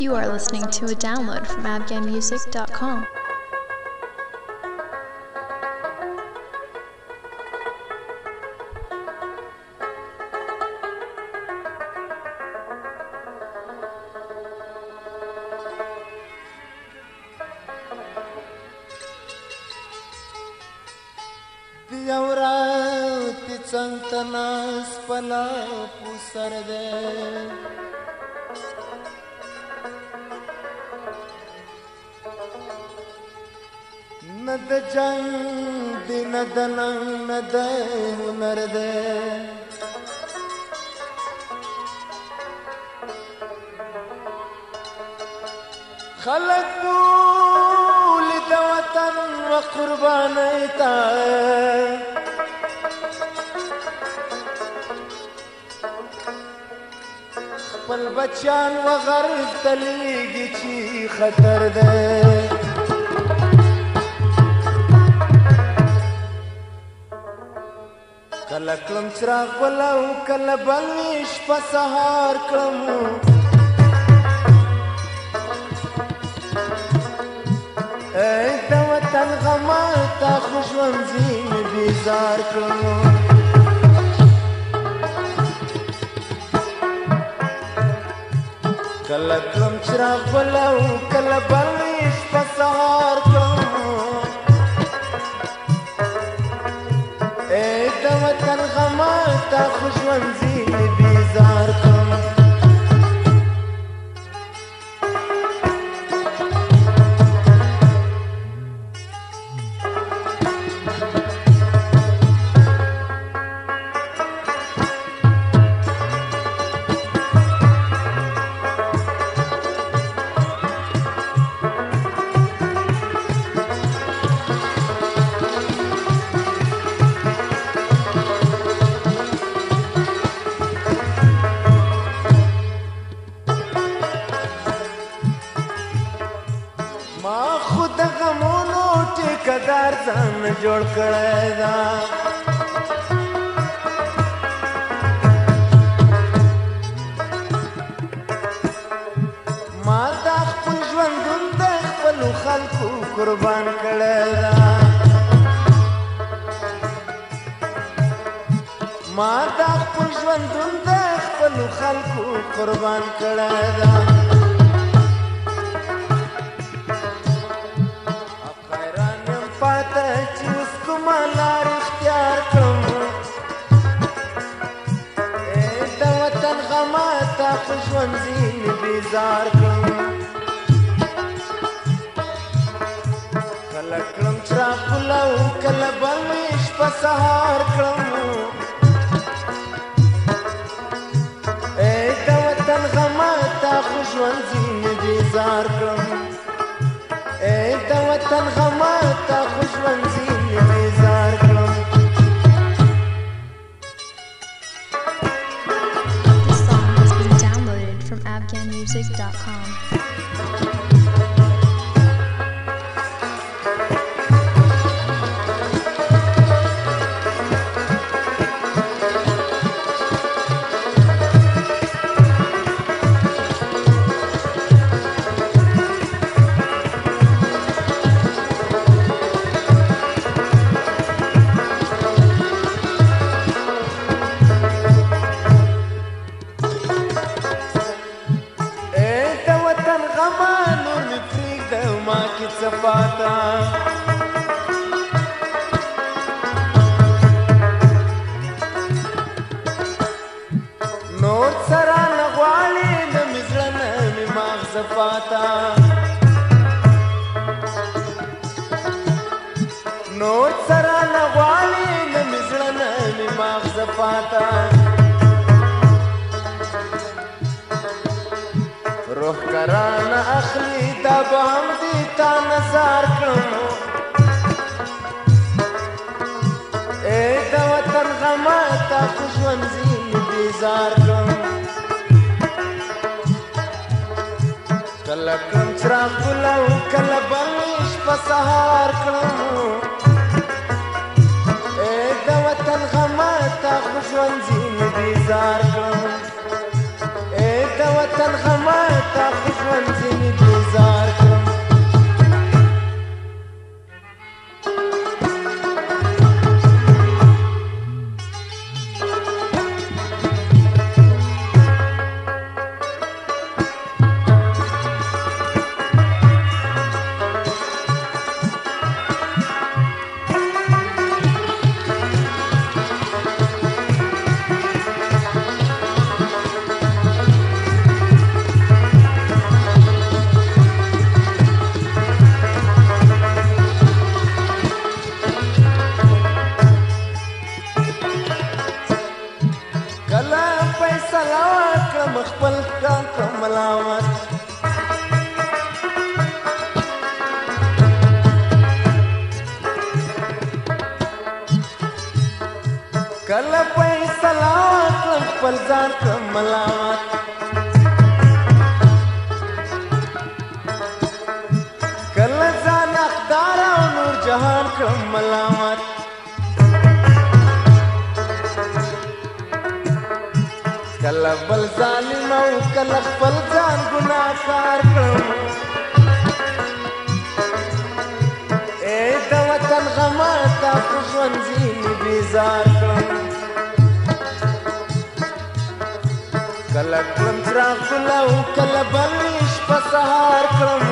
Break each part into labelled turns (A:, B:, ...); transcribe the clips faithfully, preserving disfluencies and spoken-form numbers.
A: You are listening to a download from afghan music dot com.
B: Diaurati cantanas pala pusarde nad jang din danang nad hunar de khalaqu lidawatan wa qurbanayta خپل بچان و غرب تلیگی چی خطر ده کله کلم چراغ بلاو کله بلویش پا سهار کلمو ای د وطن غماتا خوشونزی می بیزار کلمو کله کلم چراغ بلاو کله بلویش پا سهار کلمو ای د وطن غماتا خوشونزی می بیزار کلمو ټیکدار ځان جوړ کړی دا ما دا خپل ژوندون د خپلو خلکو قربان کړی دا ما دا خپل ژوندون د خپلو خلکو قربان کړی دا لار اختیار کړم ای د وطن غماتا خوشونزی می بیزار کړم کله کلم چراغ بلاو کله بلویش په سهار کړم ای د وطن غماتا خوشونزی می بیزار کړم ای د وطن غماتا خوشونزی
A: This song has been downloaded from afghan music dot com.
B: صفاتا نور سره نغواړي د مزړه می ماغ صفاتا نور سره نغواړي د مزړه می ماغ صفاتا روح کران اخلی دا بهم دی تا نظار کړم ای د وطن غماتا خوشونزی می بیزار کړم کله کلم چراغ بلاو کله بلویش په سهار کړم ای د وطن غماتا خوشونزی می بیزار کړم ای د وطن غماتا خوشونزی ژوند ځینې بیزار کړم خپل کان کملاوت کله فیصله وکړم خپل ځان کملاوت کله ځان حقدار او نور جهان کړم ملامت کله بل ظالم او کله خپل ځان ګناهکار کړم اے د وطن غمه تا خو ژوند ځینې بیزار کړم کله کړم څراغ ګل او کله بل شپه سهار کړم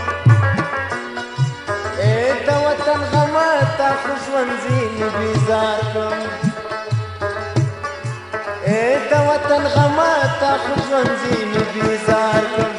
B: اے د وطن غمه تا خو ژوند ځینې بیزار کړم اے د وطن غمه تا خو ژوند ځینې بیزار کړم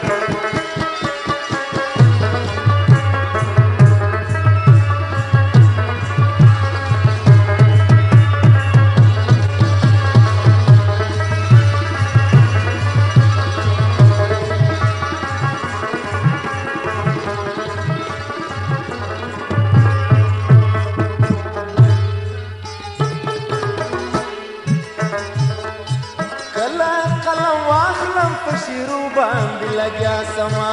B: شیرو باندې لګیا سما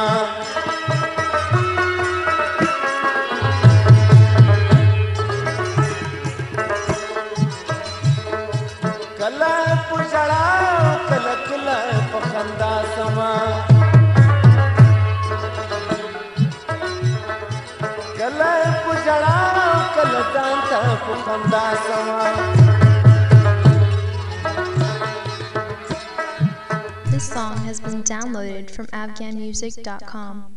B: کله په ژړا کله کله په خندا سما کله په ژړا کله ځان ته په خندا سما
A: This song has been downloaded from afghan music dot com.